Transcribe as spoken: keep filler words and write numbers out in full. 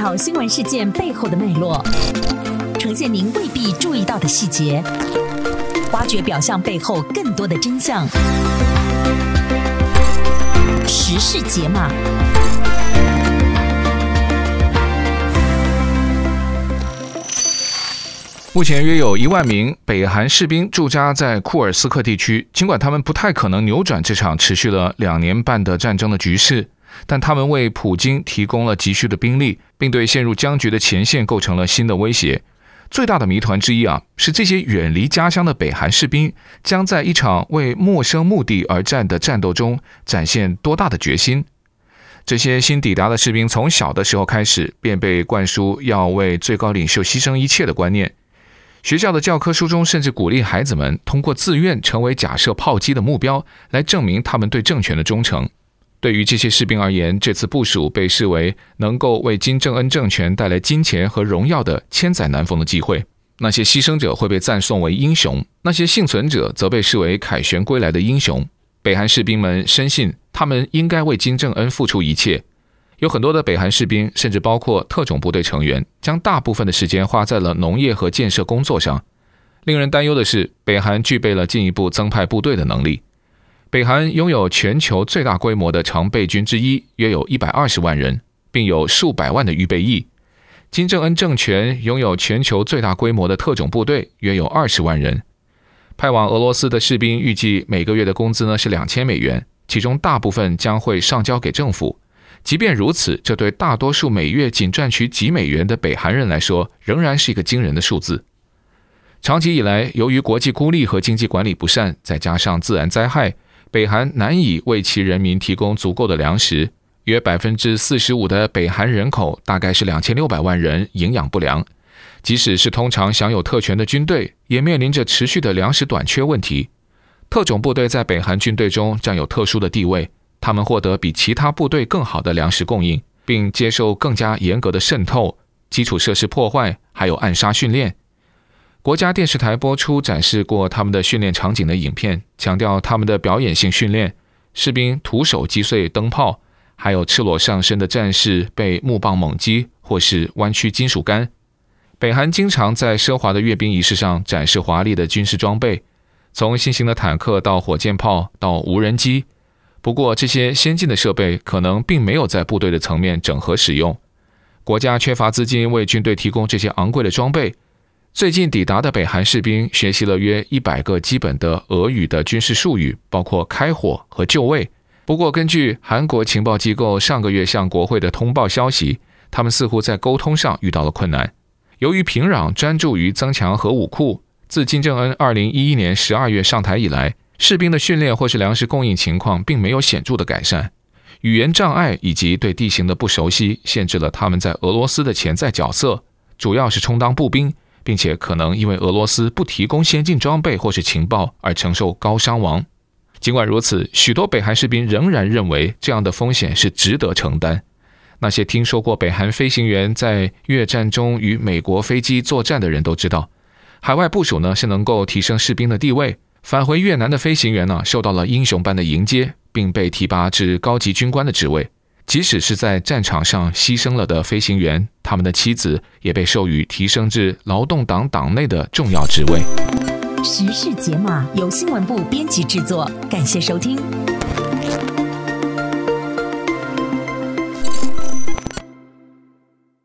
条新闻事件背后的脉络，呈现您未必注意到的细节，挖掘表象背后更多的真相。时事解码。 目前约有一万名北韩士兵驻扎在库尔斯克地区，尽管他们不太可能扭转这场持续了两年半的战争的局势，但他们为普京提供了急需的兵力，并对陷入僵局的前线构成了新的威胁。最大的谜团之一啊，是这些远离家乡的北韩士兵将在一场为陌生目的而战的战斗中展现多大的决心。这些新抵达的士兵从小的时候开始便被灌输要为最高领袖牺牲一切的观念，学校的教科书中甚至鼓励孩子们通过自愿成为假设炮击的目标来证明他们对政权的忠诚。对于这些士兵而言，这次部署被视为能够为金正恩政权带来金钱和荣耀的千载难逢的机会。那些牺牲者会被赞颂为英雄，那些幸存者则被视为凯旋归来的英雄。北韩士兵们深信他们应该为金正恩付出一切。有很多的北韩士兵，甚至包括特种部队成员，将大部分的时间花在了农业和建设工作上。令人担忧的是，北韩具备了进一步增派部队的能力。北韩拥有全球最大规模的常备军之一，约有一百二十万人，并有数百万的预备役。金正恩政权拥有全球最大规模的特种部队，约有二十万人。派往俄罗斯的士兵预计每个月的工资呢是两千美元，其中大部分将会上交给政府。即便如此，这对大多数每月仅赚取几美元的北韩人来说，仍然是一个惊人的数字。长期以来，由于国际孤立和经济管理不善，再加上自然灾害，北韩难以为其人民提供足够的粮食。约 百分之四十五 的北韩人口，大概是两千六百万人，营养不良。即使是通常享有特权的军队，也面临着持续的粮食短缺问题。特种部队在北韩军队中占有特殊的地位，他们获得比其他部队更好的粮食供应，并接受更加严格的渗透、基础设施破坏，还有暗杀训练。国家电视台播出展示过他们的训练场景的影片，强调他们的表演性训练，士兵徒手击碎灯泡，还有赤裸上身的战士被木棒猛击或是弯曲金属杆。北韩经常在奢华的阅兵仪式上展示华丽的军事装备，从新型的坦克到火箭炮到无人机。不过这些先进的设备可能并没有在部队的层面整合使用，国家缺乏资金为军队提供这些昂贵的装备。最近抵达的北韩士兵学习了约一百个基本的俄语的军事术语，包括开火和就位。不过根据韩国情报机构上个月向国会的通报消息，他们似乎在沟通上遇到了困难。由于平壤专注于增强核武库，自金正恩二零一一年十二月上台以来，士兵的训练或是粮食供应情况并没有显著的改善。语言障碍以及对地形的不熟悉限制了他们在俄罗斯的潜在角色，主要是充当步兵，并且可能因为俄罗斯不提供先进装备或是情报而承受高伤亡。尽管如此，许多北韩士兵仍然认为这样的风险是值得承担。那些听说过北韩飞行员在越战中与美国飞机作战的人都知道，海外部署呢是能够提升士兵的地位。返回越南的飞行员呢，受到了英雄般的迎接，并被提拔至高级军官的职位。即使是在战场上牺牲了的飞行员，他们的妻子也被授予提升至劳动党党内的重要职位。 时事解码由新闻部编辑制作，感谢收听。